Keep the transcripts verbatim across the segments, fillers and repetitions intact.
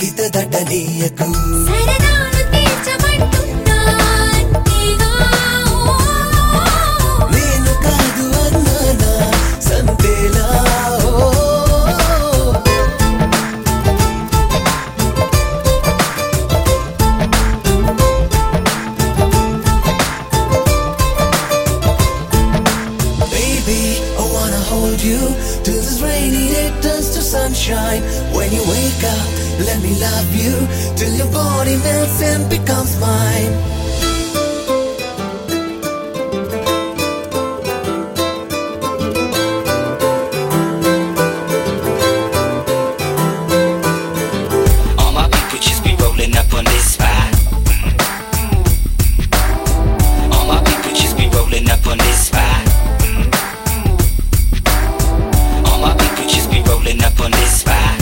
గీత దట్టనీయకు సరదాలు తీర్చమంటున్నా అంతేగా నేను కాదు అన్నానా సంతేలా you till this rainy day turns to sunshine. When you wake up, let me love you till your body melts and becomes mine. All my people just be rolling up on this spot. All my people just be rolling up on this spot. Rolling up on this spot.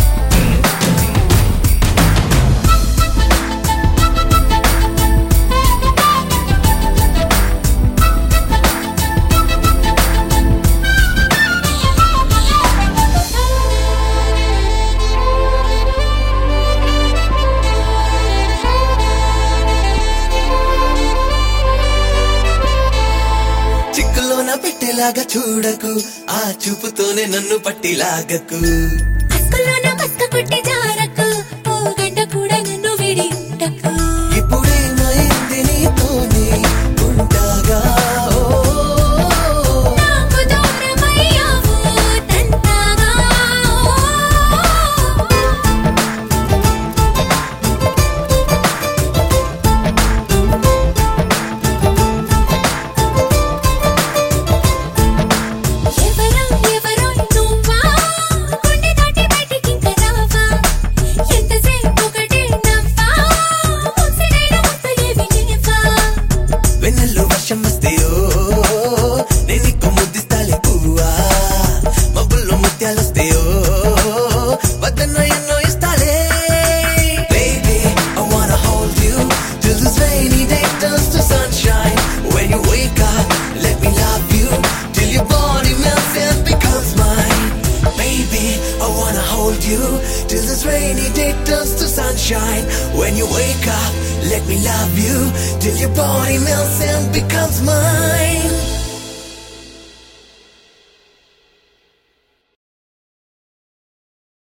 చిక్కులోన పెట్టేలాగా చూడకు ఆ చూపుతోనే నన్ను పట్టిలాగకు అస్కలోన మస్క కొట్టి జారకు ఓ గంట కూడా నన్ను విడి ఉండకు ఇప్పుడేమైంది నీతోనే ఉంటాగా నాకు దూరమయ్యావు తంతాగా వెన్నెల్లో వర్షం వస్తే ఓ నేను నీకు ముద్దిస్తాలే పువ్వా మబ్బుల్లో ముత్యాలొస్తే ఓ వద్దన్నో ఎన్నో ఇస్తాలే Baby, I wanna hold you till this rainy day turns to sunshine. When you wake up, let me love you till your body melts and becomes mine. Baby, I wanna hold you till this rainy day turns to sunshine. When you wake up, let me love you till your body melts and becomes mine.